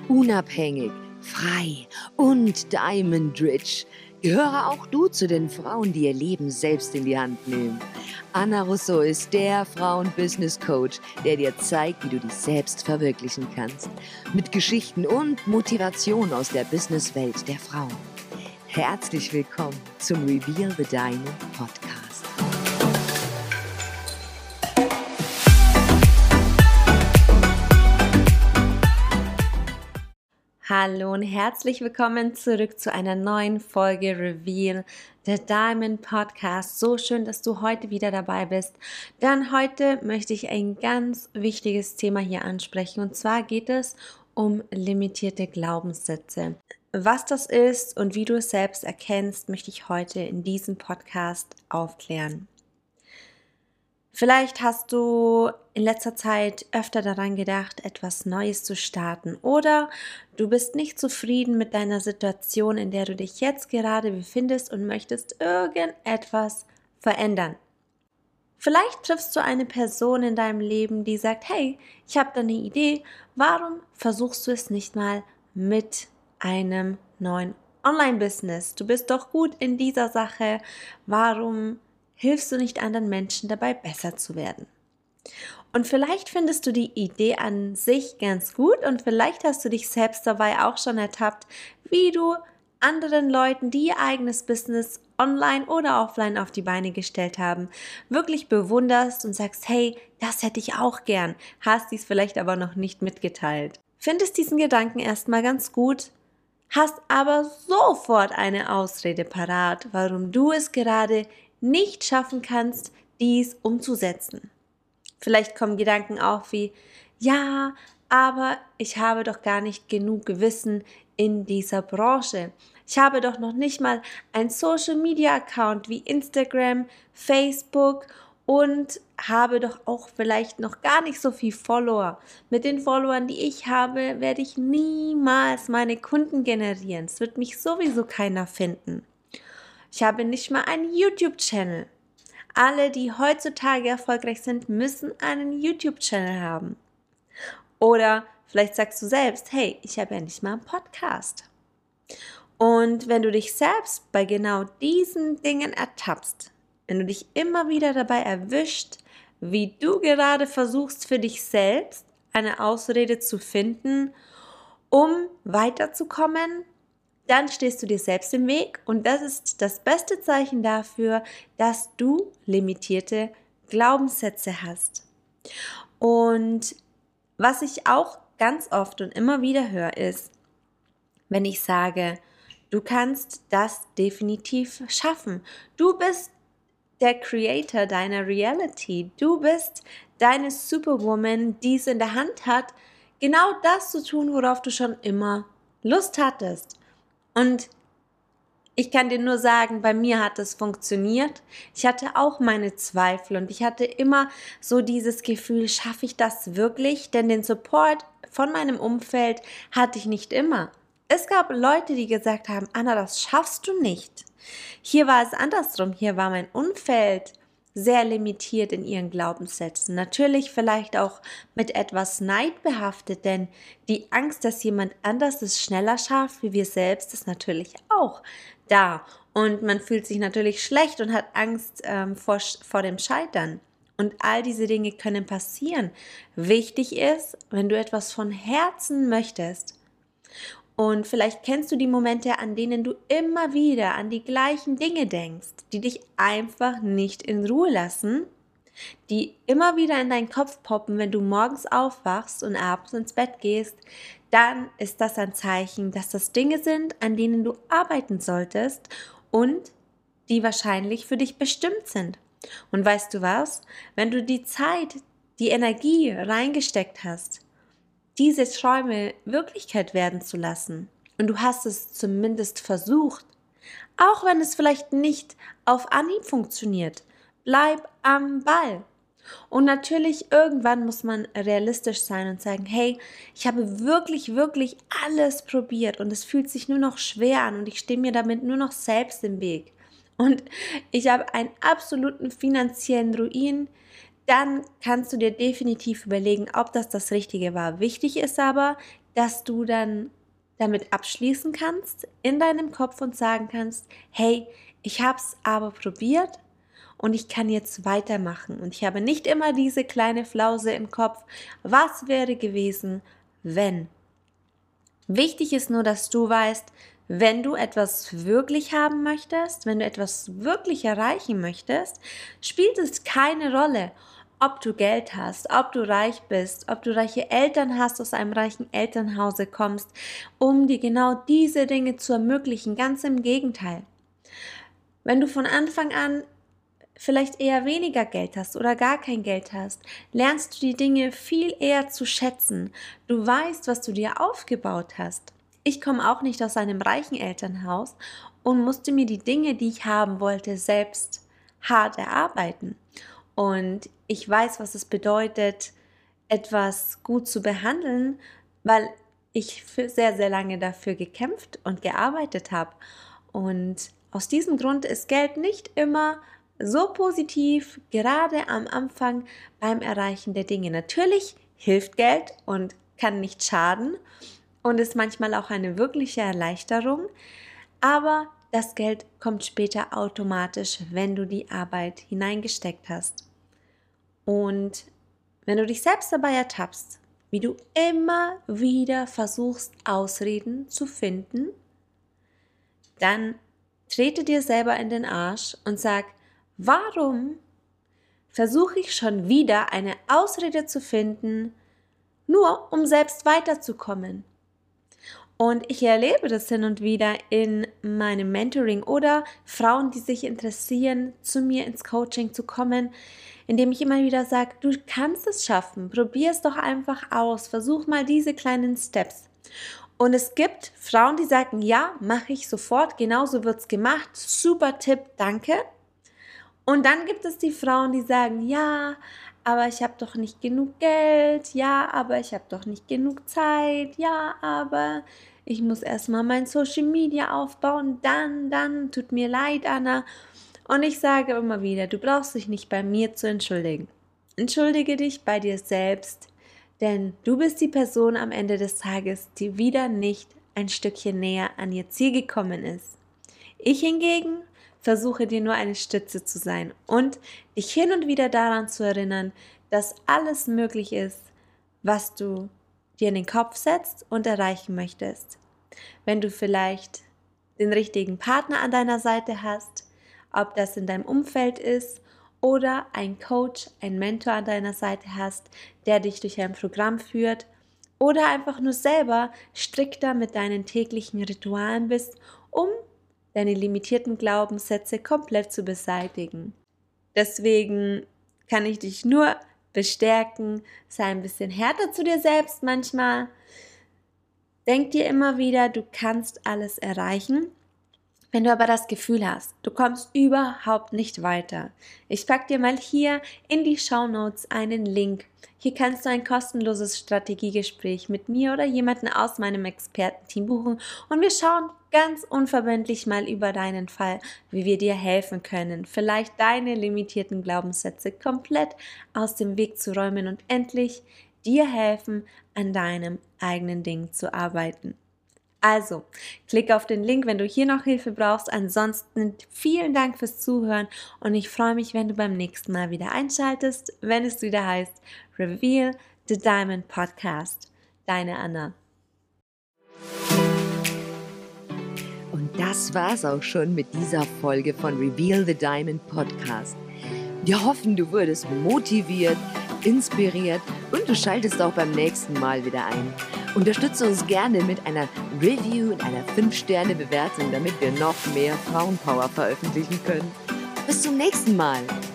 Unabhängig, frei und Diamond Rich. Gehöre auch du zu den Frauen, die ihr Leben selbst in die Hand nehmen. Anna Russo ist der Frauen-Business-Coach, der dir zeigt, wie du dich selbst verwirklichen kannst. Mit Geschichten und Motivation aus der Businesswelt der Frauen. Herzlich willkommen zum Reveal the Diamond Podcast. Hallo und herzlich willkommen zurück zu einer neuen Folge Reveal the Diamond Podcast. So schön, dass du heute wieder dabei bist, denn heute möchte ich ein ganz wichtiges Thema hier ansprechen, und zwar geht es um limitierte Glaubenssätze. Was das ist und wie du es selbst erkennst, möchte ich heute in diesem Podcast aufklären. Vielleicht hast du in letzter Zeit öfter daran gedacht, etwas Neues zu starten, oder du bist nicht zufrieden mit deiner Situation, in der du dich jetzt gerade befindest und möchtest irgendetwas verändern. Vielleicht triffst du eine Person in deinem Leben, die sagt, hey, ich habe da eine Idee, warum versuchst du es nicht mal mit einem neuen Online-Business? Du bist doch gut in dieser Sache, warum hilfst du nicht anderen Menschen dabei, besser zu werden? Und vielleicht findest du die Idee an sich ganz gut und vielleicht hast du dich selbst dabei auch schon ertappt, wie du anderen Leuten, die ihr eigenes Business online oder offline auf die Beine gestellt haben, wirklich bewunderst und sagst, hey, das hätte ich auch gern, hast dies vielleicht aber noch nicht mitgeteilt. Findest diesen Gedanken erstmal ganz gut, hast aber sofort eine Ausrede parat, warum du es gerade nicht schaffen kannst, dies umzusetzen. Vielleicht kommen Gedanken auf wie, ja, aber ich habe doch gar nicht genug Wissen in dieser Branche. Ich habe doch noch nicht mal einen Social-Media-Account wie Instagram, Facebook und habe doch auch vielleicht noch gar nicht so viel Follower. Mit den Followern, die ich habe, werde ich niemals meine Kunden generieren. Es wird mich sowieso keiner finden. Ich habe nicht mal einen YouTube-Channel. Alle, die heutzutage erfolgreich sind, müssen einen YouTube-Channel haben. Oder vielleicht sagst du selbst, hey, ich habe ja nicht mal einen Podcast. Und wenn du dich selbst bei genau diesen Dingen ertappst, wenn du dich immer wieder dabei erwischt, wie du gerade versuchst für dich selbst eine Ausrede zu finden, um weiterzukommen, dann stehst du dir selbst im Weg und das ist das beste Zeichen dafür, dass du limitierte Glaubenssätze hast. Und was ich auch ganz oft und immer wieder höre, ist, wenn ich sage, du kannst das definitiv schaffen. Du bist der Creator deiner Reality. Du bist deine Superwoman, die es in der Hand hat, genau das zu tun, worauf du schon immer Lust hattest. Und ich kann dir nur sagen, bei mir hat es funktioniert. Ich hatte auch meine Zweifel und ich hatte immer so dieses Gefühl, schaffe ich das wirklich? Denn den Support von meinem Umfeld hatte ich nicht immer. Es gab Leute, die gesagt haben, Anna, das schaffst du nicht. Hier war es andersrum. Hier war mein Umfeld sehr limitiert in ihren Glaubenssätzen. Natürlich vielleicht auch mit etwas Neid behaftet, denn die Angst, dass jemand anders es schneller schafft wie wir selbst, ist natürlich auch da. Und man fühlt sich natürlich schlecht und hat Angst vor dem Scheitern. Und all diese Dinge können passieren. Wichtig ist, wenn du etwas von Herzen möchtest, und vielleicht kennst du die Momente, an denen du immer wieder an die gleichen Dinge denkst, die dich einfach nicht in Ruhe lassen, die immer wieder in deinen Kopf poppen, wenn du morgens aufwachst und abends ins Bett gehst, dann ist das ein Zeichen, dass das Dinge sind, an denen du arbeiten solltest und die wahrscheinlich für dich bestimmt sind. Und weißt du was? Wenn du die Zeit, die Energie reingesteckt hast, diese Träume Wirklichkeit werden zu lassen, und du hast es zumindest versucht, auch wenn es vielleicht nicht auf Anhieb funktioniert, bleib am Ball. Und natürlich, irgendwann muss man realistisch sein und sagen, hey, ich habe wirklich, wirklich alles probiert und es fühlt sich nur noch schwer an und ich stehe mir damit nur noch selbst im Weg. Und ich habe einen absoluten finanziellen Ruin, dann kannst du dir definitiv überlegen, ob das Richtige war. Wichtig ist aber, dass du dann damit abschließen kannst in deinem Kopf und sagen kannst, hey, ich habe es aber probiert und ich kann jetzt weitermachen. Und ich habe nicht immer diese kleine Flause im Kopf. Was wäre gewesen, wenn? Wichtig ist nur, dass du weißt, wenn du etwas wirklich haben möchtest, wenn du etwas wirklich erreichen möchtest, spielt es keine Rolle, ob du Geld hast, ob du reich bist, ob du reiche Eltern hast, aus einem reichen Elternhause kommst, um dir genau diese Dinge zu ermöglichen. Ganz im Gegenteil. Wenn du von Anfang an vielleicht eher weniger Geld hast oder gar kein Geld hast, lernst du die Dinge viel eher zu schätzen. Du weißt, was du dir aufgebaut hast. Ich komme auch nicht aus einem reichen Elternhaus und musste mir die Dinge, die ich haben wollte, selbst hart erarbeiten. Und ich weiß, was es bedeutet, etwas gut zu behandeln, weil ich sehr, sehr lange dafür gekämpft und gearbeitet habe. Und aus diesem Grund ist Geld nicht immer so positiv, gerade am Anfang beim Erreichen der Dinge. Natürlich hilft Geld und kann nicht schaden und ist manchmal auch eine wirkliche Erleichterung, aber das Geld kommt später automatisch, wenn du die Arbeit hineingesteckt hast. Und wenn du dich selbst dabei ertappst, wie du immer wieder versuchst, Ausreden zu finden, dann trete dir selber in den Arsch und sag, warum versuche ich schon wieder eine Ausrede zu finden, nur um selbst weiterzukommen? Und ich erlebe das hin und wieder in meinem Mentoring oder Frauen, die sich interessieren, zu mir ins Coaching zu kommen, indem ich immer wieder sage, du kannst es schaffen, probier es doch einfach aus, versuch mal diese kleinen Steps. Und es gibt Frauen, die sagen, ja, mache ich sofort, genauso wird es gemacht, super Tipp, danke. Und dann gibt es die Frauen, die sagen, ja, aber ich habe doch nicht genug Geld, ja, aber ich habe doch nicht genug Zeit, ja, aber ich muss erstmal mein Social Media aufbauen, dann, tut mir leid, Anna. Und ich sage immer wieder, du brauchst dich nicht bei mir zu entschuldigen. Entschuldige dich bei dir selbst, denn du bist die Person am Ende des Tages, die wieder nicht ein Stückchen näher an ihr Ziel gekommen ist. Ich hingegen versuche dir nur eine Stütze zu sein und dich hin und wieder daran zu erinnern, dass alles möglich ist, was du dir in den Kopf setzt und erreichen möchtest. Wenn du vielleicht den richtigen Partner an deiner Seite hast, ob das in deinem Umfeld ist oder ein Coach, ein Mentor an deiner Seite hast, der dich durch ein Programm führt oder einfach nur selber strikter mit deinen täglichen Ritualen bist, um deine limitierten Glaubenssätze komplett zu beseitigen. Deswegen kann ich dich nur bestärken, sei ein bisschen härter zu dir selbst manchmal. Denk dir immer wieder, du kannst alles erreichen. Wenn du aber das Gefühl hast, du kommst überhaupt nicht weiter, ich packe dir mal hier in die Shownotes einen Link. Hier kannst du ein kostenloses Strategiegespräch mit mir oder jemanden aus meinem Expertenteam buchen und wir schauen ganz unverbindlich mal über deinen Fall, wie wir dir helfen können, vielleicht deine limitierten Glaubenssätze komplett aus dem Weg zu räumen und endlich dir helfen, an deinem eigenen Ding zu arbeiten. Also, klick auf den Link, wenn du hier noch Hilfe brauchst. Ansonsten vielen Dank fürs Zuhören und ich freue mich, wenn du beim nächsten Mal wieder einschaltest, wenn es wieder heißt Reveal the Diamond Podcast. Deine Anna. Und das war's auch schon mit dieser Folge von Reveal the Diamond Podcast. Wir hoffen, du wurdest motiviert, inspiriert und du schaltest auch beim nächsten Mal wieder ein. Unterstütze uns gerne mit einer Review und einer 5-Sterne-Bewertung, damit wir noch mehr Frauenpower veröffentlichen können. Bis zum nächsten Mal!